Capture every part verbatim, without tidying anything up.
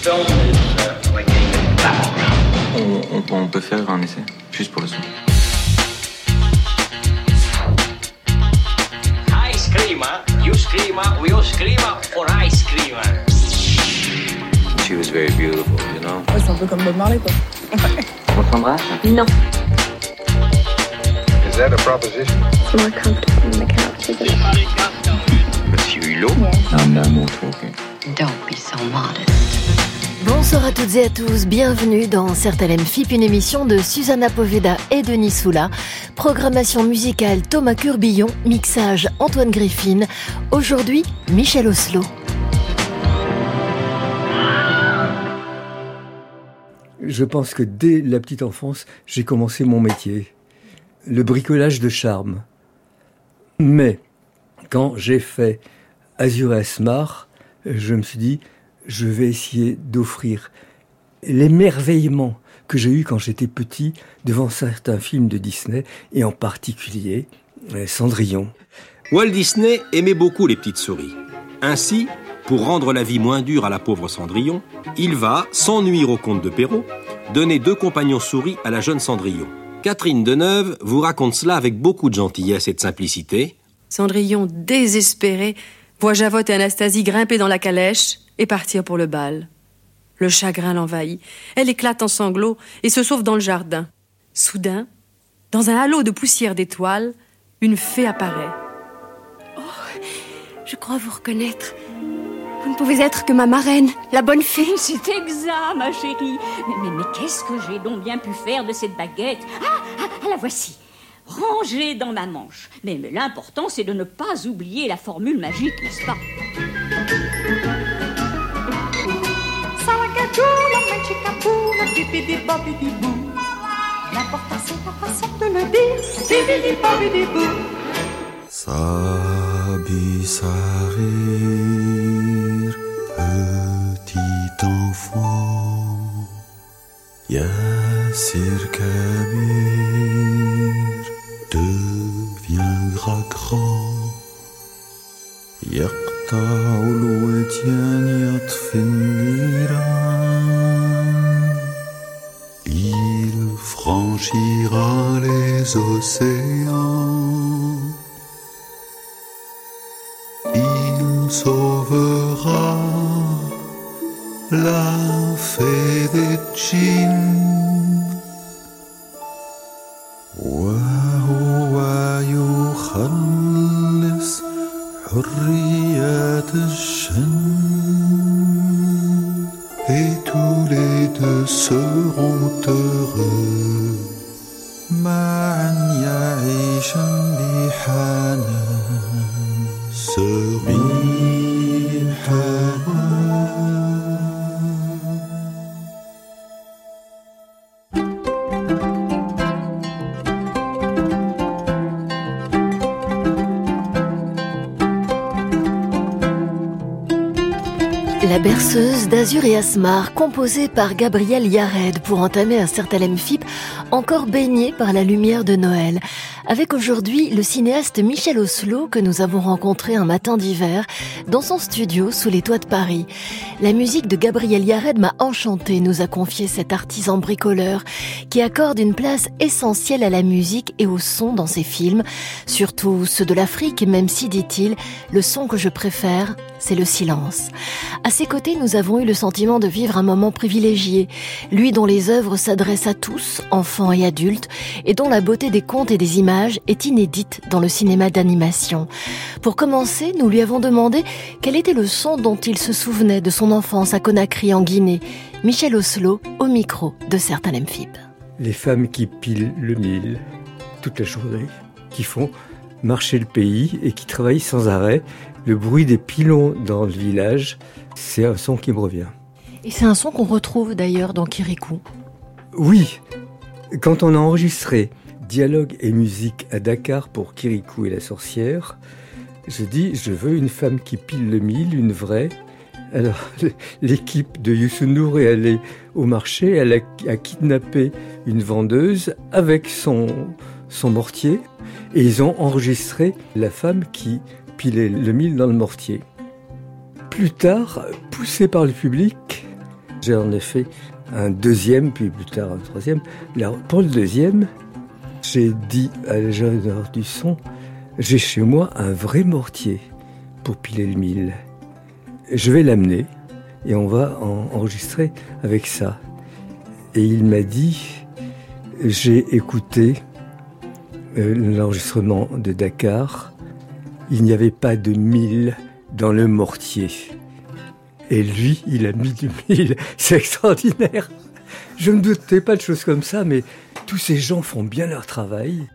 film is uh, like a battleground. On, on, on peut faire un essai, juste pour le son. Ice creamer, you screamer, we all screamer for ice creamer. She was very beautiful, you know. Ouais, c'est un peu comme Bob Marley, quoi. On s'embrasse? Non. Is that a proposition? It's more comfortable on the couch, isn't it? Monsieur Hulot? Yes. I'm not more talking. Don't be so modest. Bonsoir à toutes et à tous, bienvenue dans Certalem F I P, une émission de Susanna Poveda et Denis Soula. Programmation musicale Thomas Curbillon, mixage Antoine Griffin. Aujourd'hui, Michel Oslo. Je pense que dès la petite enfance, j'ai commencé mon métier, le bricolage de charme. Mais quand j'ai fait Azur et Asmar, je me suis dit, je vais essayer d'offrir l'émerveillement que j'ai eu quand j'étais petit devant certains films de Disney, et en particulier Cendrillon. Walt Disney aimait beaucoup les petites souris. Ainsi, pour rendre la vie moins dure à la pauvre Cendrillon, il va, sans nuire au comte de Perrault, donner deux compagnons souris à la jeune Cendrillon. Catherine Deneuve vous raconte cela avec beaucoup de gentillesse et de simplicité. Cendrillon, désespérée, voit Javotte et Anastasie grimper dans la calèche et partir pour le bal. Le chagrin l'envahit. Elle éclate en sanglots et se sauve dans le jardin. Soudain, dans un halo de poussière d'étoiles, une fée apparaît. Oh, je crois vous reconnaître. Vous ne pouvez être que ma marraine, la bonne fée. C'est exact, ma chérie. Mais, mais, mais qu'est-ce que j'ai donc bien pu faire de cette baguette? Ah, ah, la voici. Rangée dans ma manche. Mais, mais l'important, c'est de ne pas oublier la formule magique, n'est-ce pas? L'important, c'est la façon de le dire. Bibidi-bobidi-bou. Sabi Sarir, petit enfant, Yassir Kabir, deviendra grand. يقطع الوديان يطفي النيران. Il franchira les océans. Il sauvera la fée des djinns. وهو يخلص حرية الجن. Et tous les deux seront heureux. معا يعيشان بحنان. La berceuse d'Azur et Asmar, composée par Gabriel Yared pour entamer un Certalem F I P encore baigné par la lumière de Noël. Avec aujourd'hui le cinéaste Michel Oslo que nous avons rencontré un matin d'hiver dans son studio sous les toits de Paris. La musique de Gabriel Yared m'a enchantée, nous a confié cet artisan bricoleur qui accorde une place essentielle à la musique et au son dans ses films, surtout ceux de l'Afrique, même si, dit-il, le son que je préfère, c'est le silence. À ses côtés, nous avons eu le sentiment de vivre un moment privilégié, lui dont les œuvres s'adressent à tous, enfants et adultes, et dont la beauté des contes et des images est inédite dans le cinéma d'animation. Pour commencer, nous lui avons demandé quel était le son dont il se souvenait de son enfance à Conakry en Guinée. Michel Oslo au micro de Certalem F I P. Les femmes qui pilent le mil toute la journée, qui font marcher le pays et qui travaillent sans arrêt. Le bruit des pilons dans le village, c'est un son qui me revient. Et c'est un son qu'on retrouve d'ailleurs dans Kirikou. Oui, quand on a enregistré Dialogue et musique à Dakar pour Kirikou et la sorcière, je dis, je veux une femme qui pile le mil, une vraie. Alors, l'équipe de Youssou N'Dour est allée au marché, elle a, a kidnappé une vendeuse avec son, son mortier, et ils ont enregistré la femme qui pilait le mil dans le mortier. Plus tard, poussé par le public, J'ai en effet un deuxième, puis plus tard un troisième. Alors, pour le deuxième, j'ai dit à l'ingénieur du son, j'ai chez moi un vrai mortier pour piler le mil. Je vais l'amener et on va en enregistrer avec ça. Et il m'a dit, j'ai écouté euh, l'enregistrement de Dakar, il n'y avait pas de mil dans le mortier. Et lui, il a mis du mil. C'est extraordinaire. Je ne doutais pas de choses comme ça, mais tous ces gens font bien leur travail.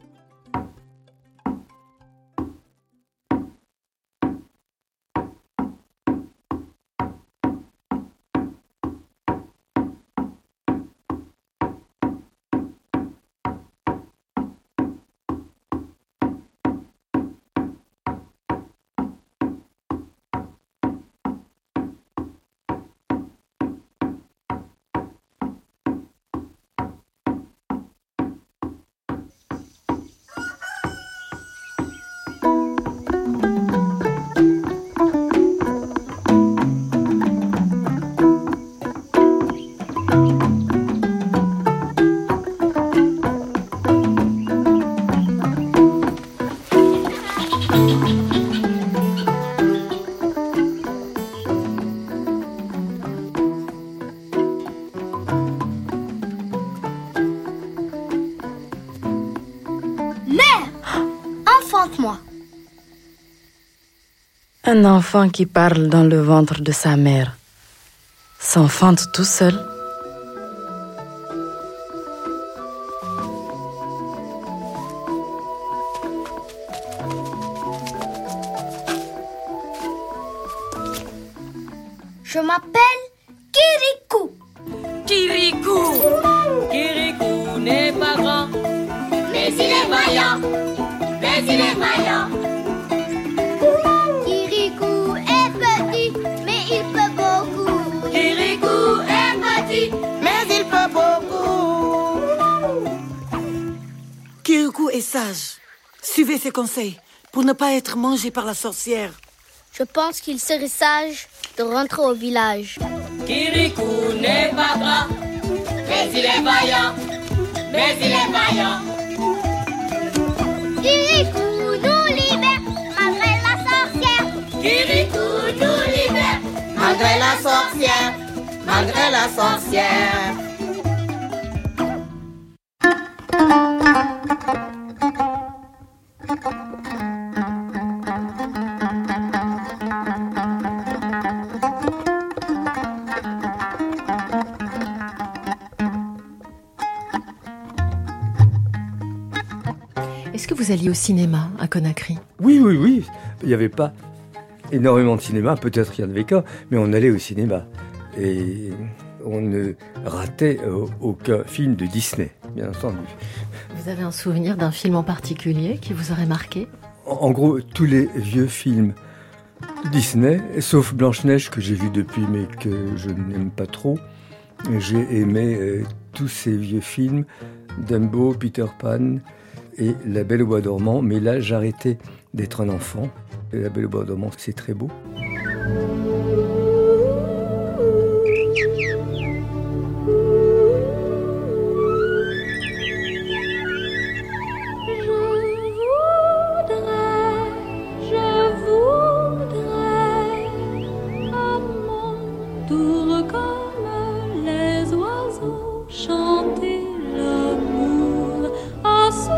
Un enfant qui parle dans le ventre de sa mère s'enfante tout seul. Je m'appelle Kirikou. Kirikou. Kirikou n'est pas grand, mais il est vaillant. Mais il est vaillant. Kirikou est petit, mais il peut beaucoup. Kirikou est petit, mais il peut beaucoup. Kirikou est sage. Suivez ses conseils pour ne pas être mangé par la sorcière. Je pense qu'il serait sage de rentrer au village. Kirikou n'est pas grand, mais il est vaillant. Mais il est vaillant. Kirikou nous libère malgré la sorcière. Kirikou nous libère malgré la sorcière. Malgré la sorcière. Est-ce que vous alliez au cinéma à Conakry ? Oui, oui, oui. Il n'y avait pas énormément de cinéma, peut-être qu'il y en avait qu'un, mais on allait au cinéma. Et on ne ratait aucun film de Disney, bien entendu. Vous avez un souvenir d'un film en particulier qui vous aurait marqué ? En, en gros, tous les vieux films Disney, sauf Blanche-Neige que j'ai vu depuis mais que je n'aime pas trop. J'ai aimé euh, tous ces vieux films, Dumbo, Peter Pan et La Belle au bois dormant, mais là j'arrêtais d'être un enfant. Et La Belle au bois dormant, c'est très beau.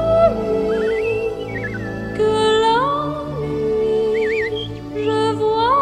Que la nuit, je vois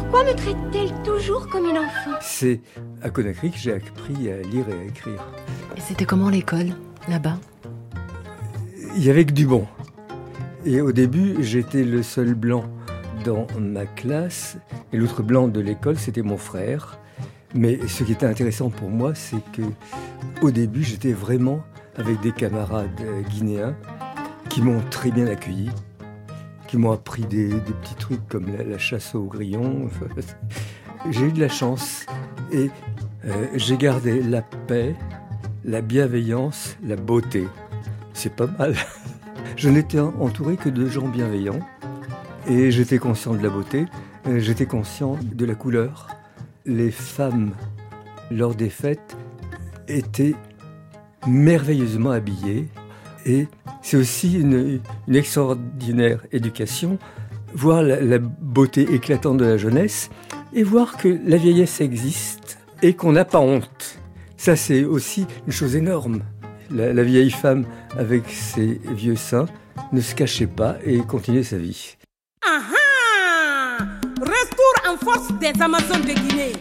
Pourquoi me traite-t-elle toujours comme une enfant? C'est à Conakry que j'ai appris à lire et à écrire. Et c'était comment l'école, là-bas? Il y avait que du bon. Et au début, j'étais le seul blanc dans ma classe. Et l'autre blanc de l'école, c'était mon frère. Mais ce qui était intéressant pour moi, c'est que au début, j'étais vraiment avec des camarades guinéens qui m'ont très bien accueilli, qui m'ont appris des, des petits trucs comme la, la chasse au grillon. J'ai eu de la chance et euh, j'ai gardé la paix, la bienveillance, la beauté. C'est pas mal. Je n'étais entouré que de gens bienveillants et j'étais conscient de la beauté, j'étais conscient de la couleur. Les femmes, lors des fêtes, étaient merveilleusement habillées et c'est aussi une, une extraordinaire éducation, voir la, la beauté éclatante de la jeunesse et voir que la vieillesse existe et qu'on n'a pas honte. Ça, c'est aussi une chose énorme. La, la vieille femme avec ses vieux seins ne se cachait pas et continuait sa vie. Ah ah! Retour en force des Amazones de Guinée.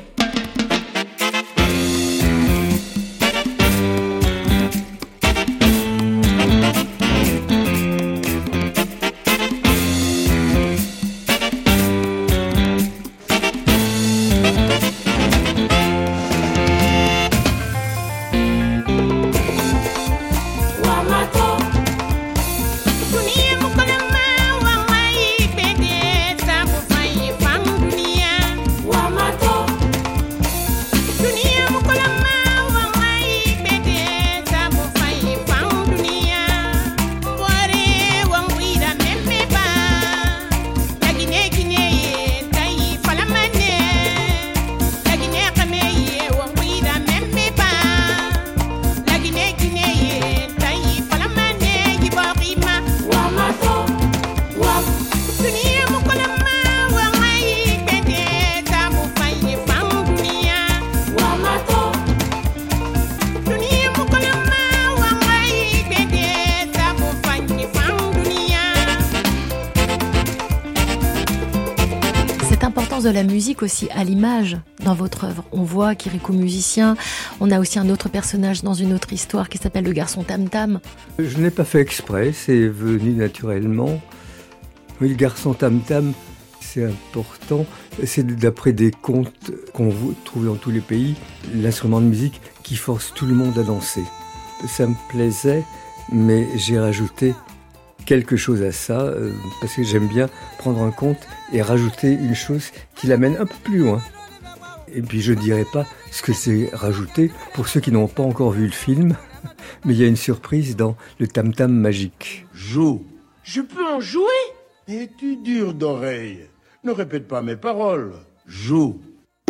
De la musique aussi à l'image dans votre œuvre. On voit Kirikou musicien, on a aussi un autre personnage dans une autre histoire qui s'appelle le garçon Tam Tam. Je n'ai pas fait exprès, c'est venu naturellement. Oui, le garçon Tam Tam, c'est important. C'est d'après des contes qu'on trouve dans tous les pays, l'instrument de musique qui force tout le monde à danser. Ça me plaisait, mais j'ai rajouté quelque chose à ça, euh, parce que j'aime bien prendre un conte et rajouter une chose qui l'amène un peu plus loin. Et puis je ne dirai pas ce que c'est rajouté pour ceux qui n'ont pas encore vu le film, mais il y a une surprise dans le Tam Tam magique. Joue. Je peux en jouer? Es-tu dur d'oreille? Ne répète pas mes paroles. Joue.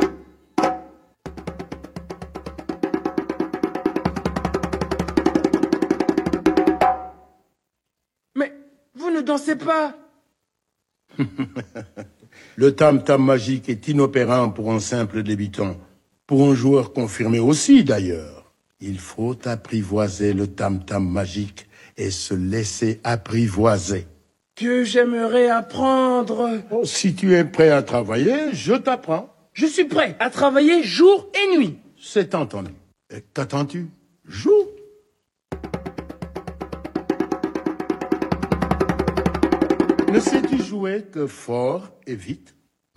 Ne dansez pas. Le tam-tam magique est inopérant pour un simple débutant. Pour un joueur confirmé aussi, d'ailleurs. Il faut apprivoiser le tam-tam magique et se laisser apprivoiser. Que j'aimerais apprendre. Oh, si tu es prêt à travailler, je t'apprends. Je suis prêt à travailler jour et nuit. C'est entendu. Et qu'attends-tu? Joue. Ne sais-tu jouer que fort et vite?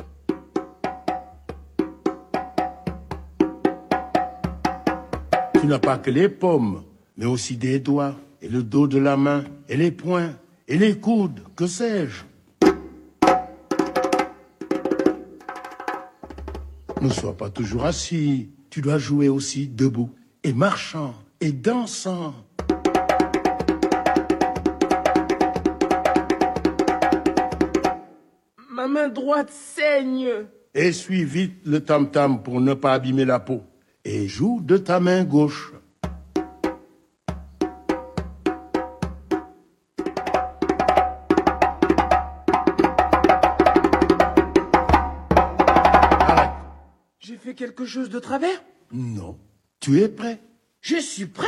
Tu n'as pas que les paumes, mais aussi des doigts, et le dos de la main, et les poings, et les coudes, que sais-je? Ne sois pas toujours assis, tu dois jouer aussi debout, et marchant, et dansant. Ma main droite saigne. Essuie vite le tam-tam pour ne pas abîmer la peau. Et joue de ta main gauche. Arrête. J'ai fait quelque chose de travers? Non. Tu es prêt? Je suis prêt.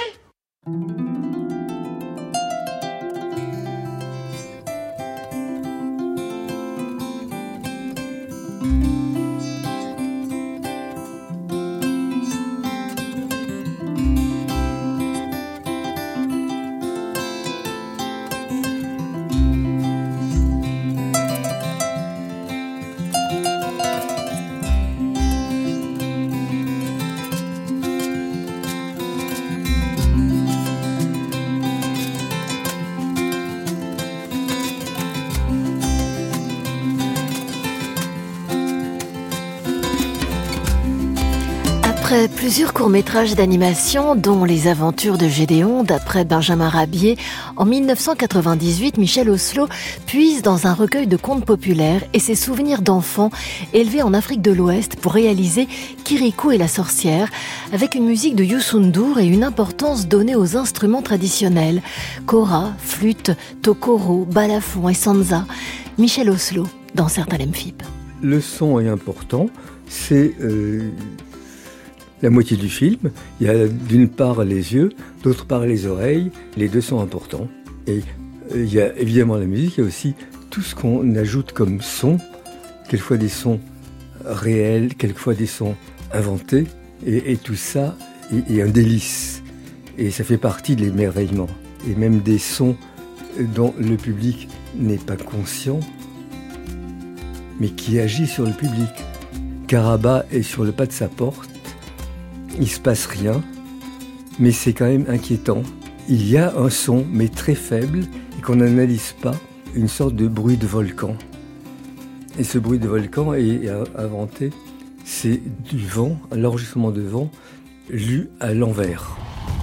Après plusieurs courts-métrages d'animation, dont Les Aventures de Gédéon, d'après Benjamin Rabier, en mille neuf cent quatre-vingt-dix-huit, Michel Oslo puise dans un recueil de contes populaires et ses souvenirs d'enfants élevés en Afrique de l'Ouest pour réaliser Kirikou et la sorcière, avec une musique de Youssou N'Dour et une importance donnée aux instruments traditionnels, kora, flûte, tokoro, balafon et sanza. Michel Oslo, dans certains L M F I P. Le son est important, c'est euh, la moitié du film. Il y a d'une part les yeux, d'autre part les oreilles. Les deux sont importants. Et euh, il y a évidemment la musique, il y a aussi tout ce qu'on ajoute comme son, quelquefois des sons réels, quelquefois des sons inventés. Et, et tout ça est, est un délice. Et ça fait partie de l'émerveillement. Et même des sons dont le public n'est pas conscient, mais qui agit sur le public. Karaba est sur le pas de sa porte, il se passe rien, mais c'est quand même inquiétant. Il y a un son, mais très faible, et qu'on n'analyse pas, une sorte de bruit de volcan. Et ce bruit de volcan est inventé, c'est du vent, l'enregistrement de vent, lu à l'envers.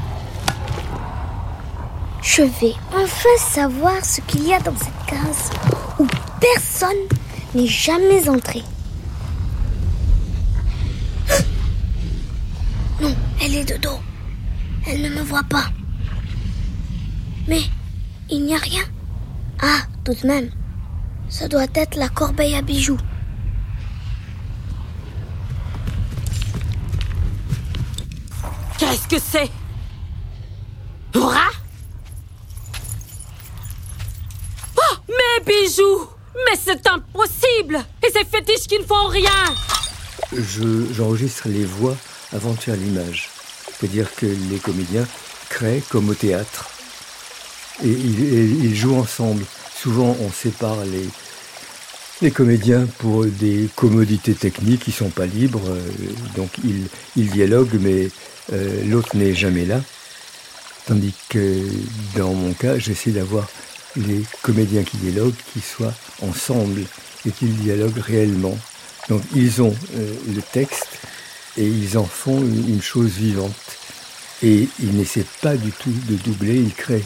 Je vais enfin savoir ce qu'il y a dans cette case où personne n'est jamais entré. Non, elle est de dos. Elle ne me voit pas. Mais il n'y a rien. Ah, tout de même, ça doit être la corbeille à bijoux. Qu'est-ce que c'est? Un rat? Oh, mes bijoux! Mais c'est impossible! Et ces fétiches qui ne font rien! Je, j'enregistre les voix avant de faire l'image. C'est-à-dire que les comédiens créent comme au théâtre. Et ils, ils jouent ensemble. Souvent, on sépare les, les comédiens pour des commodités techniques qui ne sont pas libres. Donc, ils, ils dialoguent, mais euh, l'autre n'est jamais là. Tandis que, dans mon cas, j'essaie d'avoir les comédiens qui dialoguent, qui soient ensemble et qu'ils dialoguent réellement. Donc ils ont euh, le texte et ils en font une, une chose vivante. Et ils n'essaient pas du tout de doubler, ils créent.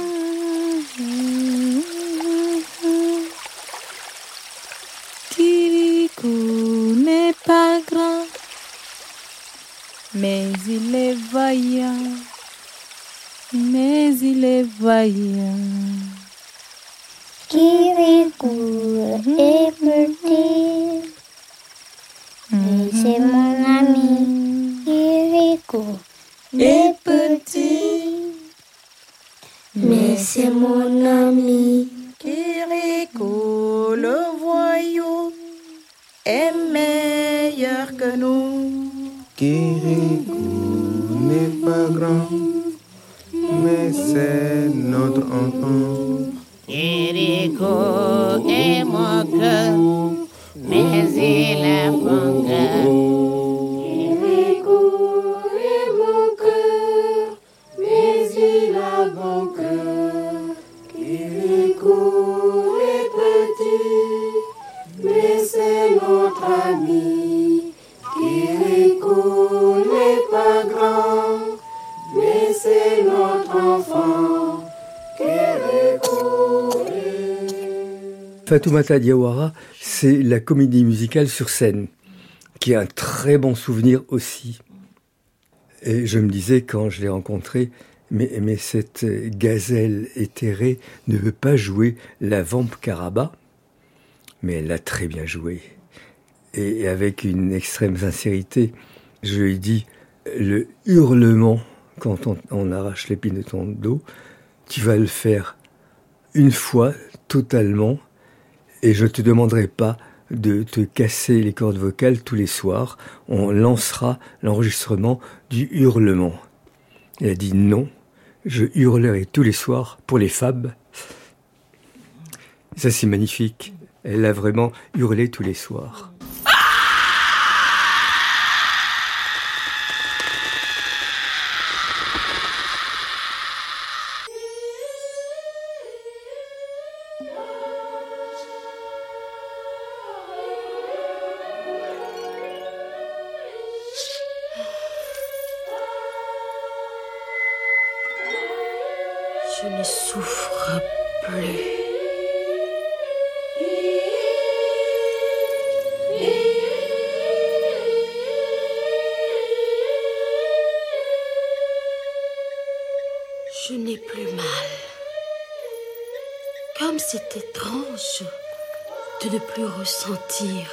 Kirikou n'est pas grand, mais il est vaillant, mais il est vaillant. Kirikou est petit, mais c'est mon ami. Kirikou est petit, mais c'est mon ami. Kirikou, le voyou, est meilleur que nous. Kirikou n'est pas grand, mais c'est notre enfant. Kirikou est mon cœur, mais il a mon cœur. Kirikou est mon cœur, mais il a mon cœur. Kirikou est petit, mais c'est notre ami. Kirikou n'est pas grand, mais c'est notre enfant. Fatoumata Diawara, c'est la comédie musicale sur scène, qui est un très bon souvenir aussi. Et je me disais quand je l'ai rencontrée, mais, mais cette gazelle éthérée ne veut pas jouer la vampe Karaba, mais elle l'a très bien joué. Et avec une extrême sincérité, je lui ai dit, le hurlement quand on, on arrache l'épine de ton dos, tu vas le faire une fois, totalement, et je ne te demanderai pas de te casser les cordes vocales tous les soirs. On lancera l'enregistrement du hurlement. Elle a dit non, je hurlerai tous les soirs pour les Fab. Ça, c'est magnifique. Elle a vraiment hurlé tous les soirs. souffre plus. Je n'ai plus mal. Comme c'est étrange de ne plus ressentir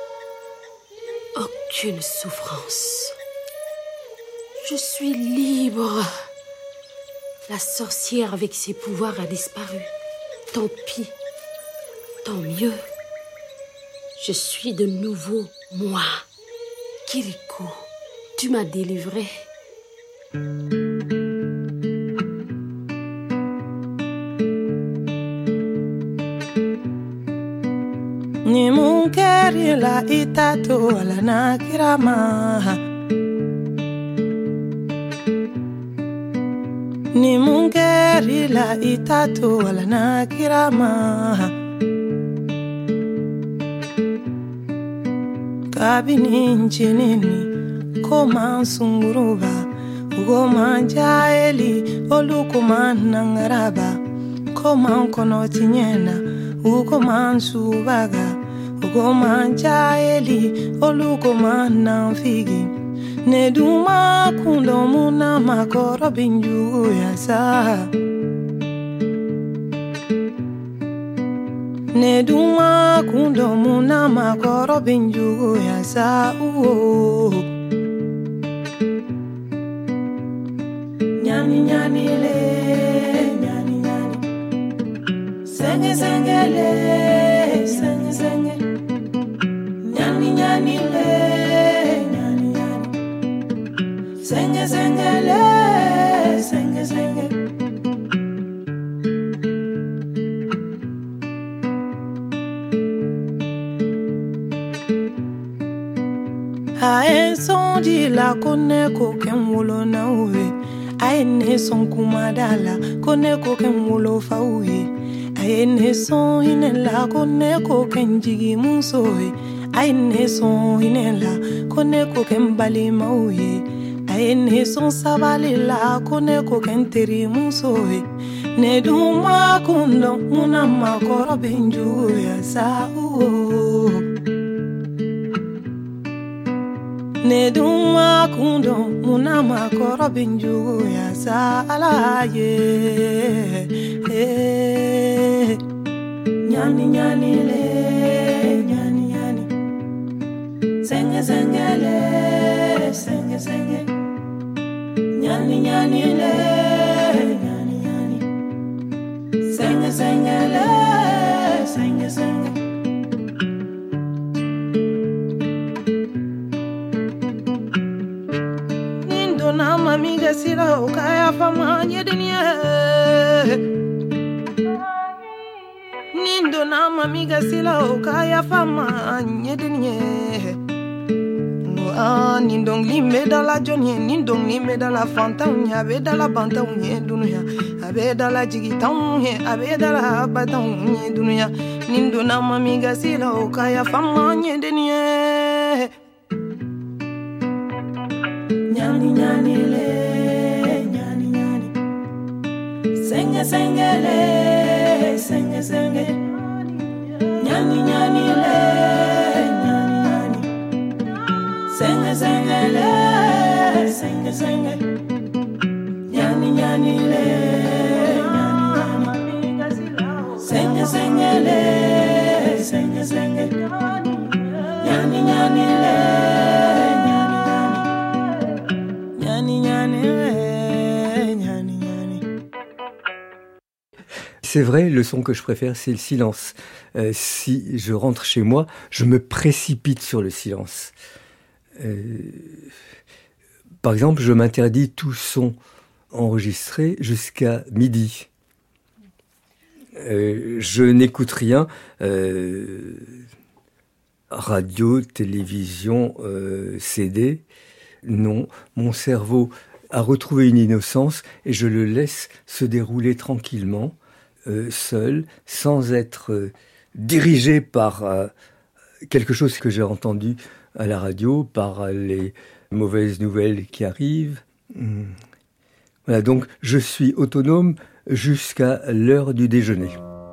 aucune souffrance. Je suis libre. La sorcière avec ses pouvoirs a disparu. Tant pis. Tant mieux. Je suis de nouveau moi. Kirikou, tu m'as délivré. Ni munkeri la itato ala na kirama. Ni munkeri la itato ala na kirama. Kabini nchinini koma sunguruba ugoma jaeli olukuma nangaraba koma nkono tinyena ugoma nsubaga ugoma jaeli olukuma nanfigi neduma kundo muna makoro binju yasa Neduma kundo muna makoro binju yasa uo Nyani nyani le nyani nyani Senge senge le senge senge Nyani nyani le nyani nyani Senge senge le senge senge Ae son di la kone ko ken wolo na uwe Ae ne son kumadala kone ko ken wolo fa uwe Ae ne son hine la kone ko ken jigi musowe Ae ne son hine la kone ko ken bali ma uwe Ae ne son sabali la kone ko ken teri musowe Ne duma kundo muna makoro benju ya sa uo Ne duma kundo muna makoro binju ya sala ye Nyani nyani le nyani nyani Senge senge le senge senge Nyani nyani le nyani nyani Senge senge le senge senge Na mamiga sila ukaya fama nyedenie Nindo na mamiga sila ukaya fama nyedenie Ah nindong limbe dala jonye nindong limbe dala fanta unya be dala banta unye dunuya abe dala jigita unye abe dala bata unye dunuya Nindo na mamiga sila ukaya fama nyedenie Nyani nyani le, nyani nyani Senge senge le, senge senge Nyani nyani le, nyani nyani Senge senge le, senge senge Nyani nyani le, nyani nyani Senge senge le, senge senge Nyani nyani le C'est vrai, le son que je préfère, c'est le silence. Euh, si je rentre chez moi, je me précipite sur le silence. Euh, par exemple, je m'interdis tout son enregistré jusqu'à midi. Euh, je n'écoute rien. Euh, radio, télévision, euh, C D. Non, mon cerveau a retrouvé une innocence et je le laisse se dérouler tranquillement. Euh, seul, sans être euh, dirigé par euh, quelque chose que j'ai entendu à la radio, par euh, les mauvaises nouvelles qui arrivent. Mmh. Voilà, donc je suis autonome jusqu'à l'heure du déjeuner.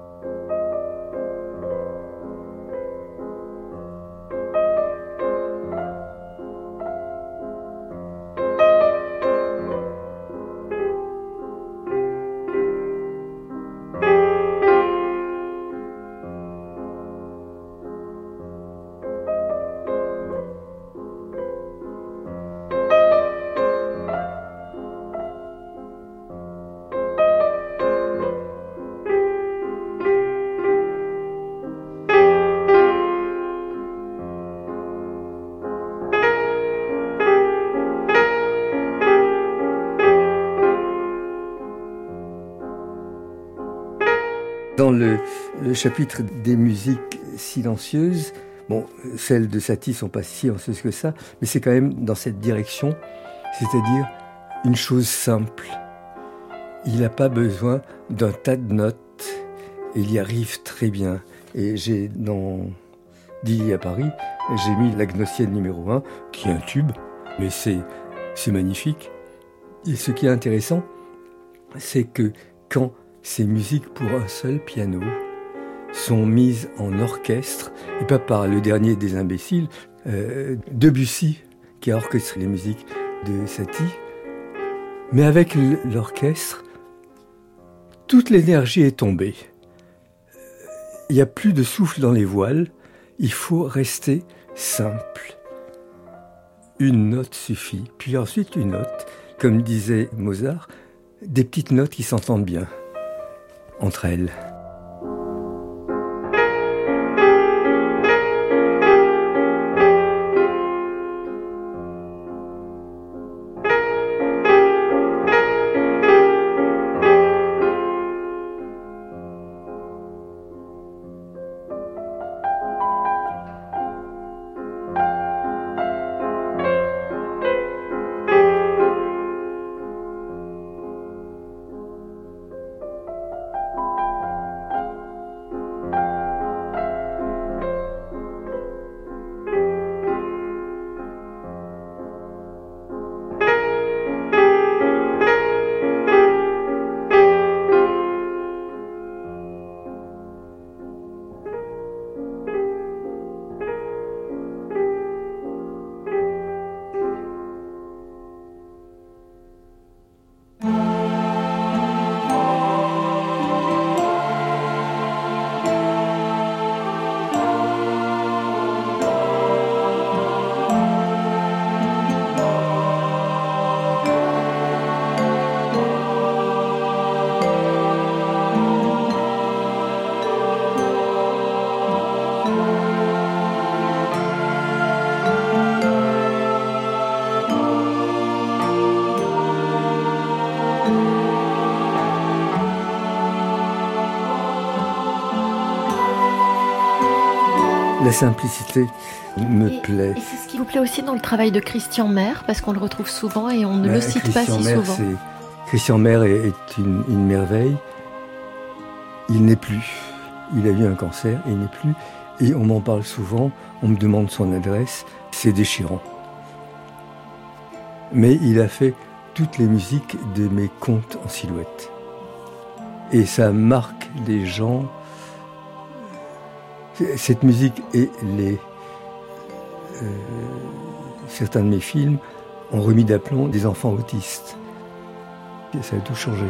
Dans le, le chapitre des musiques silencieuses, bon, celles de Satie sont pas si silencieuses que ça, mais c'est quand même dans cette direction, c'est-à-dire une chose simple. Il n'a pas besoin d'un tas de notes, et il y arrive très bien. Et j'ai, dans Dilly à Paris, j'ai mis la Gnossienne numéro un, qui est un tube, mais c'est, c'est magnifique. Et ce qui est intéressant, c'est que quand ces musiques pour un seul piano sont mises en orchestre, et pas par le dernier des imbéciles, euh, Debussy, qui a orchestré les musiques de Satie, mais avec l'orchestre, toute l'énergie est tombée. Il n'y a plus de souffle dans les voiles, il faut rester simple. Une note suffit, puis ensuite une note, comme disait Mozart, des petites notes qui s'entendent bien entre elles. La simplicité me et, plaît. Et c'est ce qui vous plaît aussi dans le travail de Christian Meyer, parce qu'on le retrouve souvent et on ne bah, le cite Christian pas si Meyer, souvent. C'est... Christian Meyer est, est une, une merveille. Il n'est plus. Il a eu un cancer et il n'est plus. Et on m'en parle souvent, on me demande son adresse. C'est déchirant. Mais il a fait toutes les musiques de mes contes en silhouette. Et ça marque les gens. Cette musique et les, euh, certains de mes films ont remis d'aplomb des enfants autistes. Et ça a tout changé.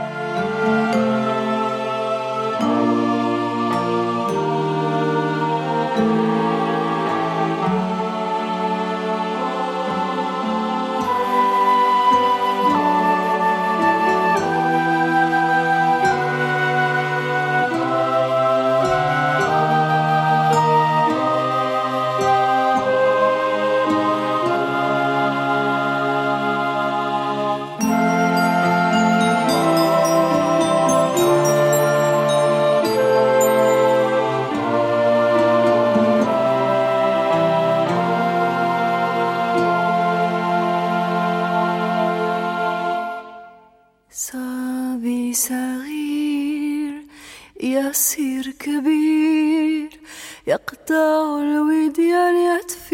يصير كبير يقطع الوديان يطفي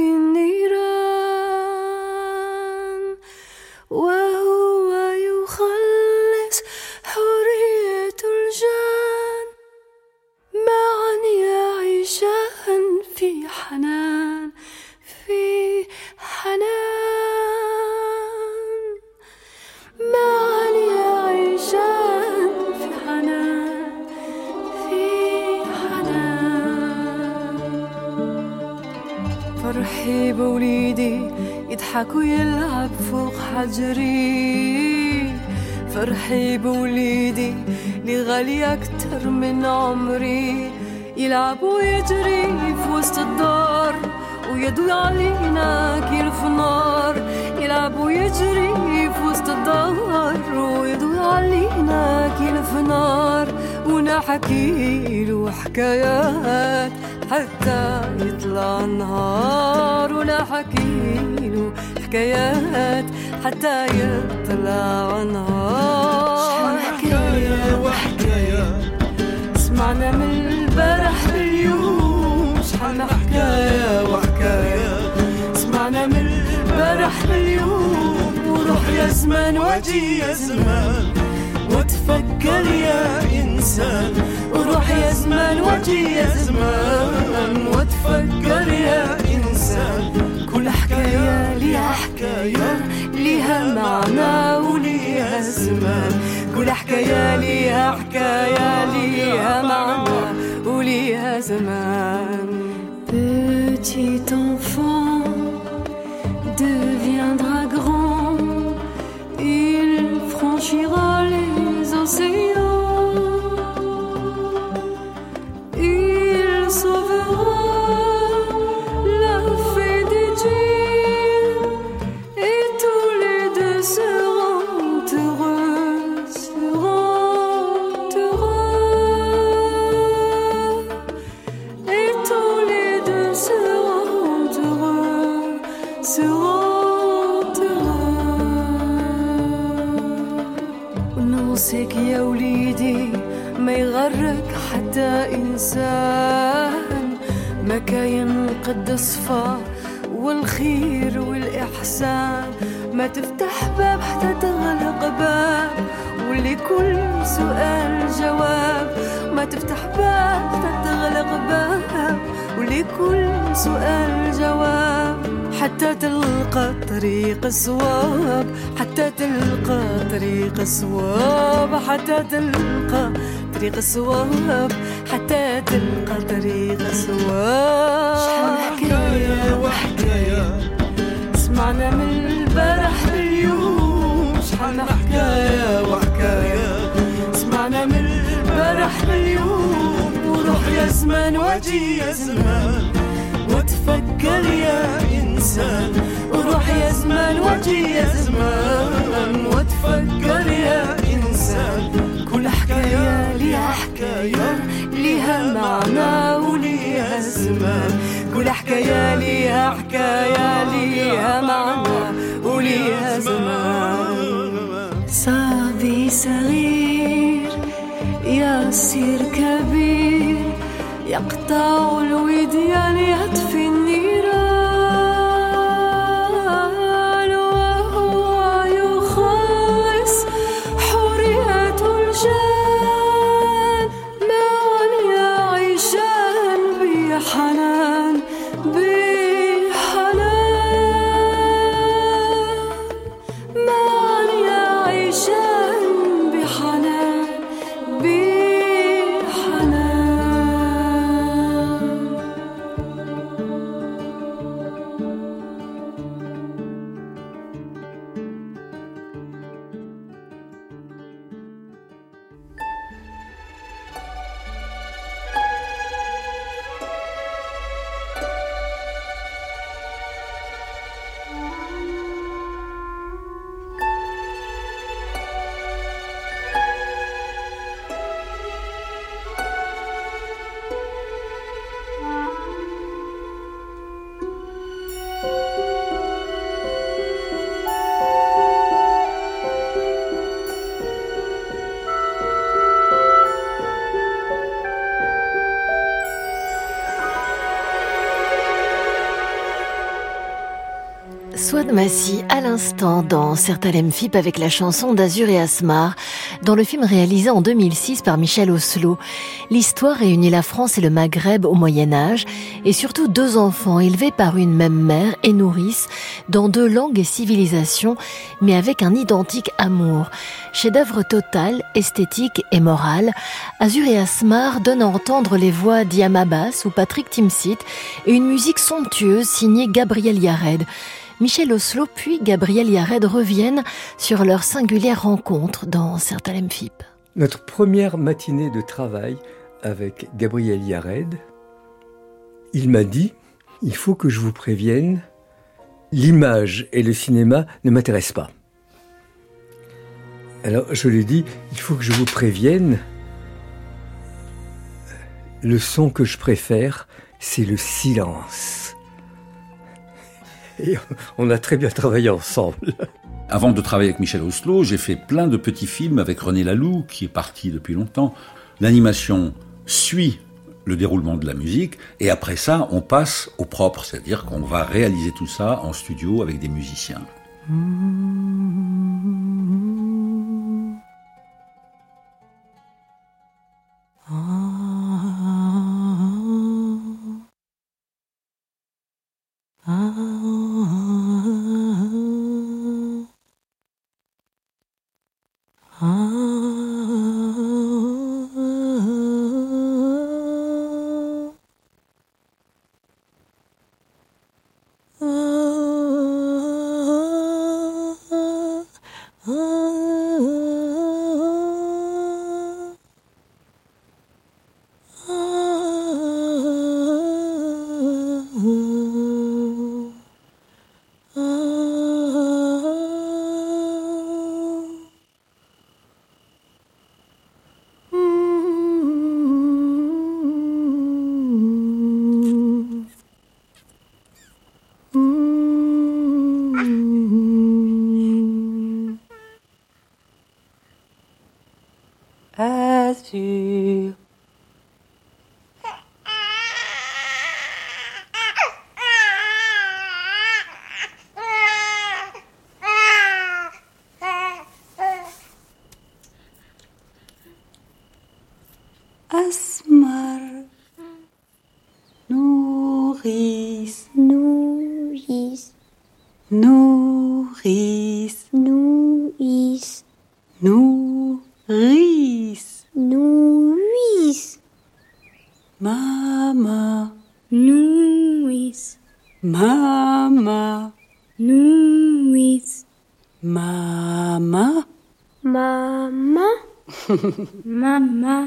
النيران وهو يخلص حرية فرحي بوليدي يضحك ويلعب فوق حجري، فرحي بوليدي اللي غالي أكتر من عمري، يلعب ويجري في وسط الدار ويدوي علينا كيف نار، يلعب ويجري في وسط الدار ويدوي علينا كيف نار، ونحكي له حكايات حتى يطلع النهار، ونحكي له حكايات حتى يطلع النهار. شحال حكاية وحكاية سمعنا من البارح لليوم، شحال حكاية وحكاية سمعنا من البارح لليوم، وروح يا زمان واجي يا زمان وتفكر يا إنسان، وروح يا زمان واجي يا زمان وتفكر يا إنسان، كل حكاية ليها حكاية ليها معنى وليها زمان، كل حكاية ليها حكاية ليها معنى وليها زمان. Petit enfant deviendra grand, il franchira les océans, il sauvera la fée des dieux et tous les deux seront heureux, seront heureux, et tous les deux seront heureux, seront heureux. ونوصيك يا وليدي ما يغرك حتى إنسان، ما كاين قد الصفا والخير والإحسان، ما تفتح باب حتى تغلق باب ولكل سؤال جواب، ما تفتح باب حتى تغلق باب ولكل سؤال جواب، حتى تلقى طريق الصواب، حتى تلقى طريق الصواب، حتى تلقى طريق الصواب، حتى تلقى طريق الصواب. شحال حكاية وحكاية سمعنا من البارح لليوم، شحال حكاية وحكاية سمعنا من البارح لليوم، وروح يا زمان واجي يا زمان وتفكر يا إنسان، وروح يا زمان واجي يا زمان وتفكر يا إنسان، كل حكاية ليها حكاية ليها معنى وليها زمان، كل حكاية ليها حكاية ليها معنى وليها زمان. صبي صغير يصير كبير يقطع الوديان يطفي النيران، وهو يخلص حرية الجان، معا يعيشان بحنان بحنان، معا يعيشان بحنان بحنان. Souad Massi à l'instant dans Sertalem F I P avec la chanson d'Azur et Asmar dans le film réalisé en deux mille six par Michel Oslo. L'histoire réunit la France et le Maghreb au Moyen-Âge et surtout deux enfants élevés par une même mère et nourrice dans deux langues et civilisations mais avec un identique amour. Chef-d'œuvre total, esthétique et moral, Azur et Asmar donne à entendre les voix d'Yam Abbas ou Patrick Timsit et une musique somptueuse signée Gabriel Yared. Michel Oslo puis Gabriel Yared reviennent sur leur singulière rencontre dans Sertalem F I P. Notre première matinée de travail avec Gabriel Yared, il m'a dit « Il faut que je vous prévienne, l'image et le cinéma ne m'intéressent pas. » Alors je lui ai dit « Il faut que je vous prévienne, le son que je préfère, c'est le silence. » Et on a très bien travaillé ensemble. Avant de travailler avec Michel Oslo, j'ai fait plein de petits films avec René Laloux, qui est parti depuis longtemps. L'animation suit le déroulement de la musique, et après ça, on passe au propre, c'est-à-dire qu'on va réaliser tout ça en studio avec des musiciens. Azur. Asmar. Nourrice. Nourrice. Nourrice. Nourrice. Nourrice. Nourrice. Mama. Nourrice. Mama. Nourrice. Mama. Mama. Mama.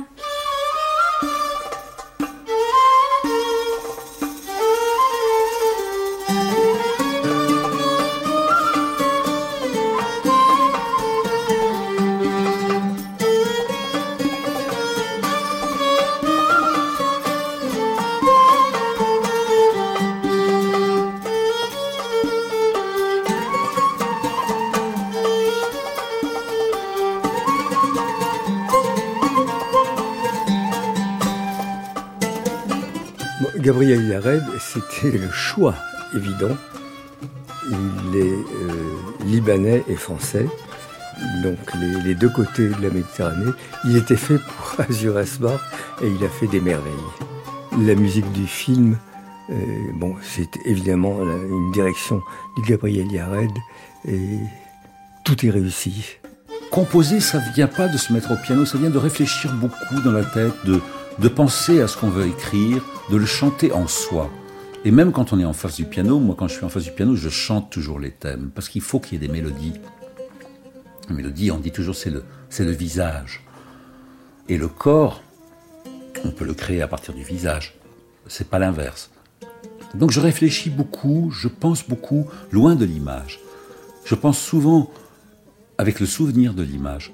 Gabriel Yared, c'était le choix évident. Il est euh, libanais et français, donc les, les deux côtés de la Méditerranée. Il était fait pour Azur Asmar et il a fait des merveilles. La musique du film, euh, bon, c'est évidemment une direction de Gabriel Yared et tout est réussi. Composer, ça vient pas de se mettre au piano, ça vient de réfléchir beaucoup dans la tête, de, de penser à ce qu'on veut écrire, de le chanter en soi. Et même quand on est en face du piano, moi quand je suis en face du piano, je chante toujours les thèmes, parce qu'il faut qu'il y ait des mélodies. La mélodie, on dit toujours, c'est le, c'est le visage. Et le corps, on peut le créer à partir du visage. C'est pas l'inverse. Donc je réfléchis beaucoup, je pense beaucoup, loin de l'image. Je pense souvent avec le souvenir de l'image.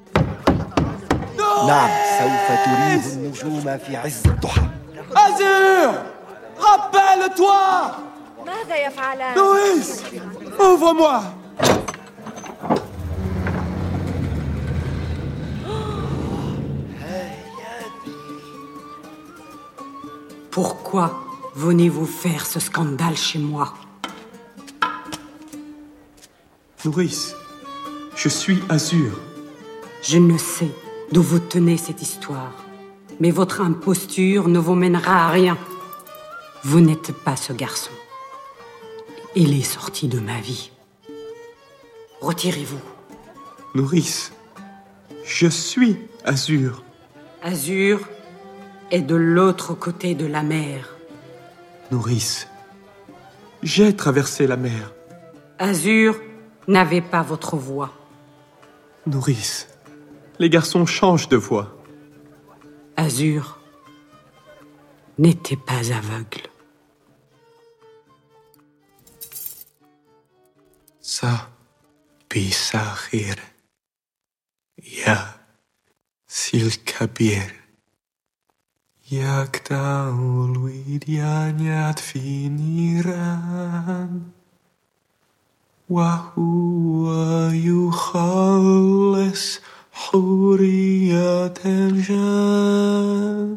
Azur, rappelle-toi. Louis, ouvre-moi. Pourquoi venez-vous faire ce scandale chez moi? Nourrice, je suis Azur. Je ne sais d'où vous tenez cette histoire, mais votre imposture ne vous mènera à rien. Vous n'êtes pas ce garçon. Il est sorti de ma vie. Retirez-vous. Nourrice, je suis Azur. Azur est de l'autre côté de la mer. Nourrice, j'ai traversé la mer. Azur n'avait pas votre voix. Nourrice, les garçons changent de voix. Azur n'était pas aveugle. Ça, bisahir, ya, silkabir, jak taul widianiat finiran, وهو يخلص حورية الجان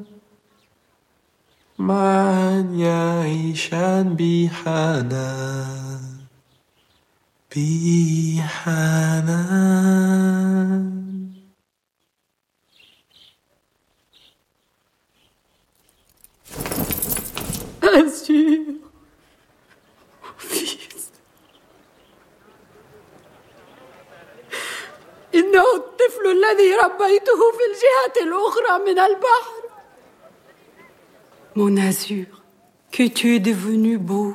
من يعيشان بحنان بحنان. Azur, fils. إنه الطفل الذي ربيته في الجهة الأخرى من البحر. Mon Azur, que tu es devenu beau.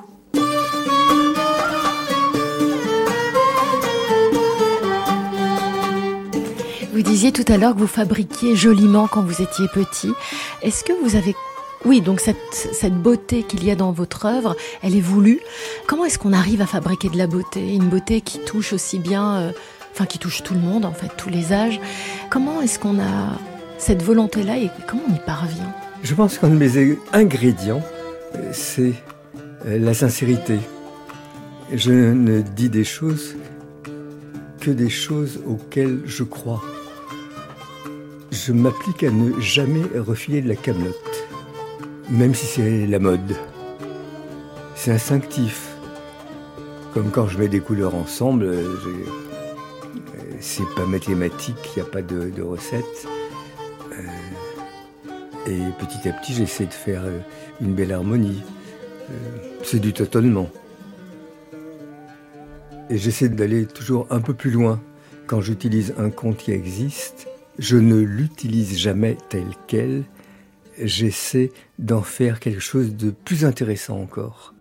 Vous disiez tout à l'heure que vous fabriquiez joliment quand vous étiez petit. Est-ce que vous avez... Oui, donc cette, cette beauté qu'il y a dans votre œuvre, elle est voulue. Comment est-ce qu'on arrive à fabriquer de la beauté? Une beauté qui touche aussi bien... Euh, enfin, qui touche tout le monde, en fait, tous les âges. Comment est-ce qu'on a cette volonté-là et comment on y parvient? Je pense qu'un de mes ingrédients, c'est la sincérité. Je ne dis des choses que des choses auxquelles je crois. Je m'applique à ne jamais refiler de la camelote, même si c'est la mode. C'est instinctif. Comme quand je mets des couleurs ensemble, j'ai... c'est pas mathématique, il n'y a pas de, de recette. Euh, et petit à petit, j'essaie de faire une belle harmonie. Euh, c'est du tâtonnement. Et j'essaie d'aller toujours un peu plus loin. Quand j'utilise un conte qui existe, je ne l'utilise jamais tel quel. J'essaie d'en faire quelque chose de plus intéressant encore.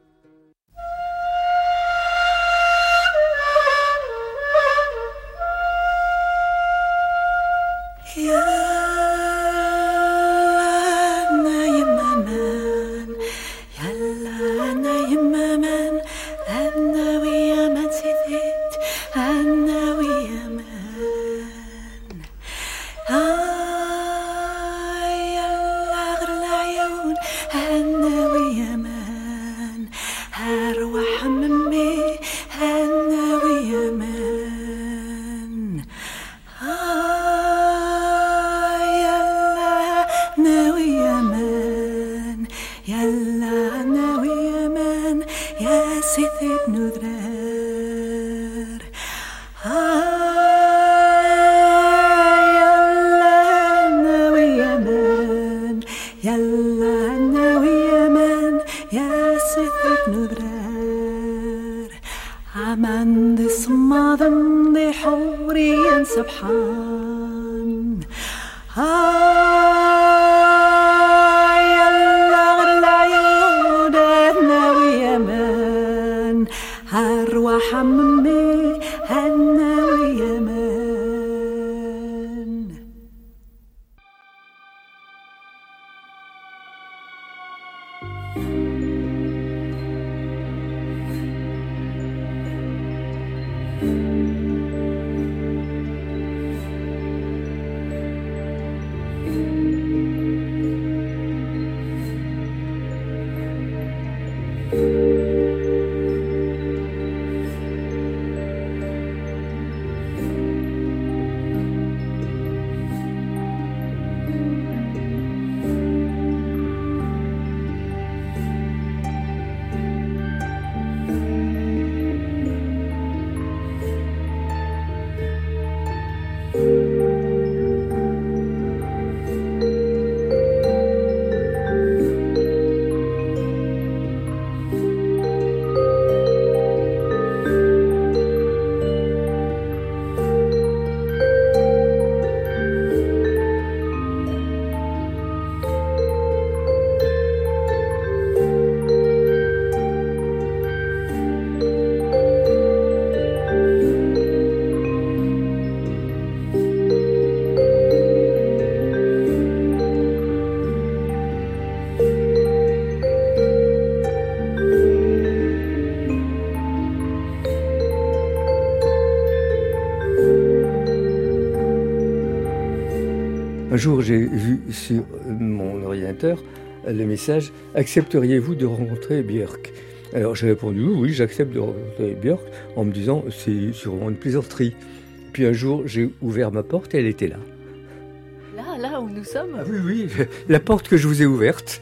Un jour, j'ai vu sur mon ordinateur le message « Accepteriez-vous de rencontrer Björk ?» Alors j'ai répondu « Oui, j'accepte de rencontrer Björk » en me disant « C'est sûrement une plaisanterie ». Puis un jour, j'ai ouvert ma porte et elle était là. Là, là où nous sommes ah, Oui, oui, la porte que je vous ai ouverte.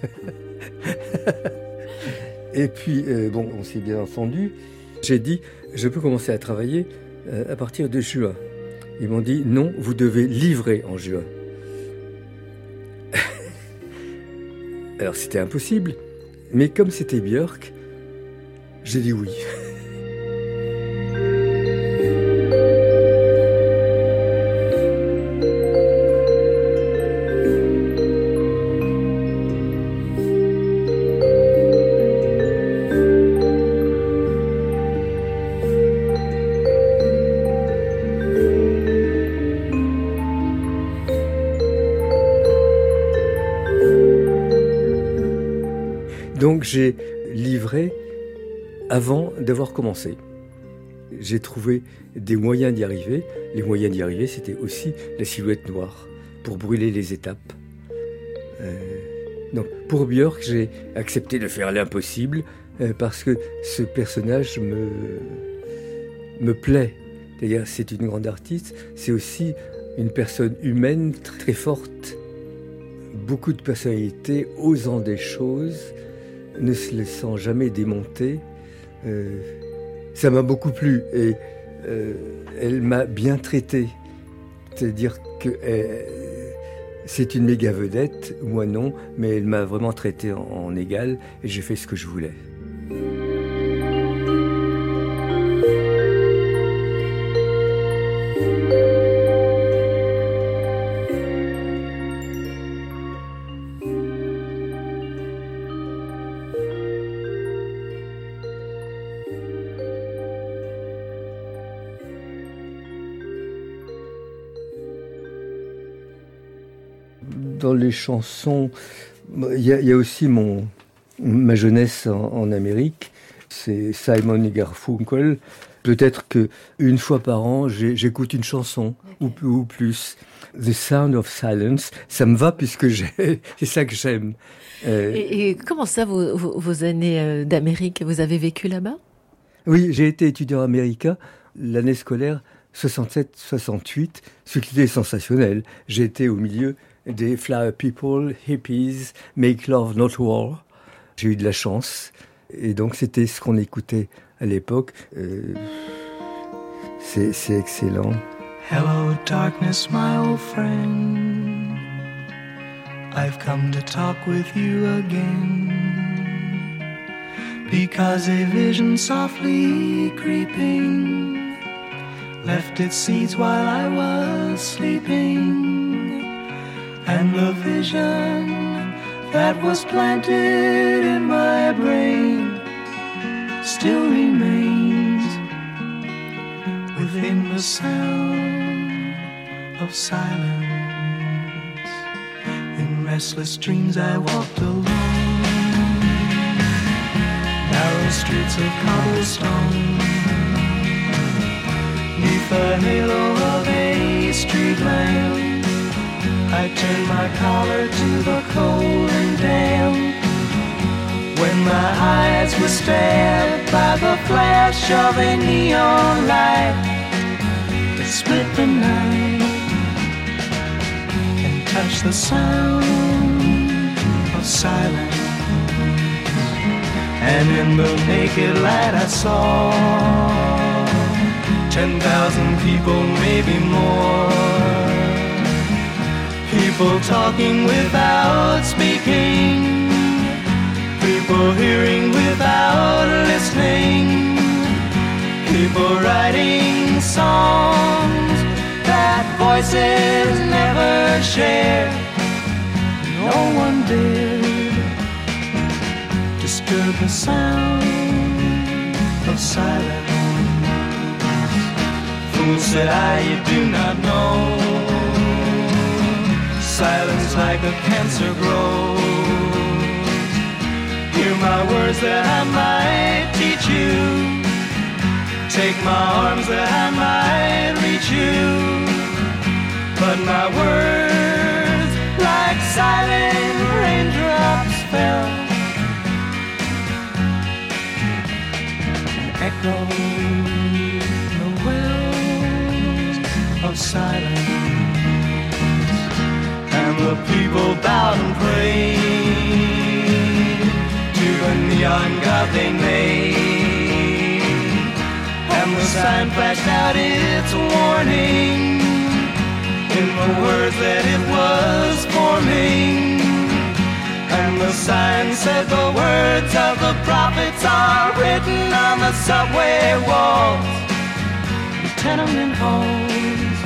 Et puis, euh, bon, on s'est bien entendu. J'ai dit « Je peux commencer à travailler euh, à partir de juin ». Ils m'ont dit « Non, vous devez livrer en juin ». Alors c'était impossible, mais comme c'était Björk, j'ai dit oui. Donc j'ai livré avant d'avoir commencé. J'ai trouvé des moyens d'y arriver. Les moyens d'y arriver, c'était aussi la silhouette noire pour brûler les étapes. Euh, donc pour Björk, j'ai accepté de faire l'impossible euh, parce que ce personnage me, me plaît. C'est-à-dire, c'est une grande artiste, c'est aussi une personne humaine très forte, beaucoup de personnalité, osant des choses, ne se laissant jamais démonter. Euh, ça m'a beaucoup plu et euh, elle m'a bien traité. C'est-à-dire que euh, c'est une méga vedette, moi non, mais elle m'a vraiment traité en, en égal et j'ai fait ce que je voulais. Dans les chansons, il y, y a aussi mon, ma jeunesse en, en Amérique, c'est Simon et Garfunkel. Peut-être qu'une fois par an, j'écoute une chanson, ou, ou plus. The Sound of Silence, ça me va puisque c'est ça que j'aime. Euh, et, et comment ça, vos, vos, vos années d'Amérique, vous avez vécu là-bas ? Oui, j'ai été étudiant américain l'année scolaire soixante-sept soixante-huit, ce qui était sensationnel. J'ai été au milieu des Flower People, Hippies, Make Love Not War. J'ai eu de la chance. Et donc, c'était ce qu'on écoutait à l'époque. Euh, c'est, c'est excellent. Hello, darkness, my old friend. I've come to talk with you again. Because a vision softly creeping left its seeds while I was sleeping. And the vision that was planted in my brain still remains within the sound of silence. In restless dreams I walked alone, narrow streets of cobblestone, neath the halo of a street lamp. I turned my collar to the cold and damp, when my eyes were stabbed by the flash of a neon light that split the night and touched the sound of silence. And in the naked light I saw ten thousand people, maybe more. People talking without speaking, people hearing without listening, people writing songs that voices never share. No one dared disturb the sound of silence. Fool, said I, you do not know. Silence like a cancer grows. Hear my words that I might teach you. Take my arms that I might reach you. But my words fell, echoed the wells of silence, and the people bowed and prayed to the neon god they made, and the sign flashed out its warning in the words that it was forming. And the sign said the words of the prophets are written on the subway walls, the tenement halls,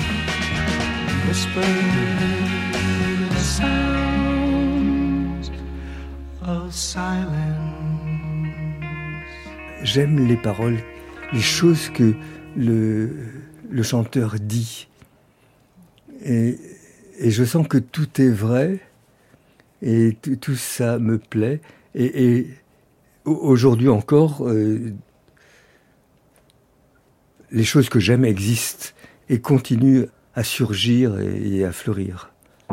whispered the sounds of silence. J'aime les paroles, les choses que le, le chanteur dit. Et, et je sens que tout est vrai, et tout, tout ça me plaît. Et, et aujourd'hui encore, euh, les choses que j'aime existent et continuent à surgir et, et à fleurir.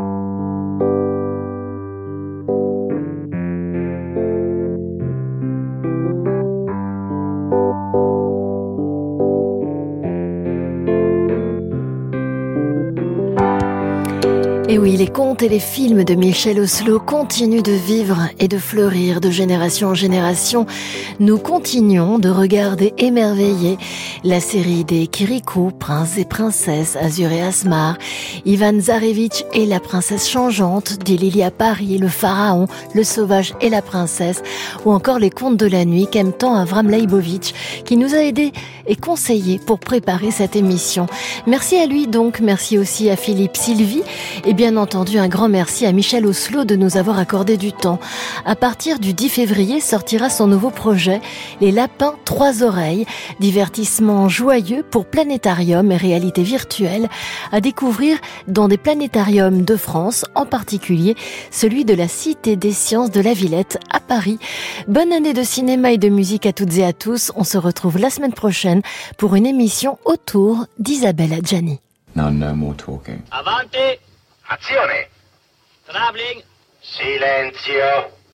Et oui, les contes et les films de Michel Oslo continuent de vivre et de fleurir de génération en génération. Nous continuons de regarder émerveillés la série des Kirikou, Prince et Princesse, Azur et Asmar, Ivan Zarevitch et la Princesse Changeante, d'Ililia Paris, le Pharaon, le Sauvage et la Princesse, ou encore les Contes de la Nuit qu'aime tant Avram Leibovitch, qui nous a aidés et conseillés pour préparer cette émission. Merci à lui donc, merci aussi à Philippe Sylvie, et bien entendu un grand merci à Michel Oslo de nous avoir accordé du temps. À partir du dix février sortira son nouveau projet, Les Lapins Trois Oreilles, divertissement joyeux pour planétarium et réalité virtuelle, à découvrir dans des planétariums de France, en particulier celui de la Cité des Sciences de la Villette à Paris. Bonne année de cinéma et de musique à toutes et à tous. On se retrouve la semaine prochaine pour une émission autour d'Isabelle Adjani. Now no more talking. Avanti! Azione! Traveling! Silenzio!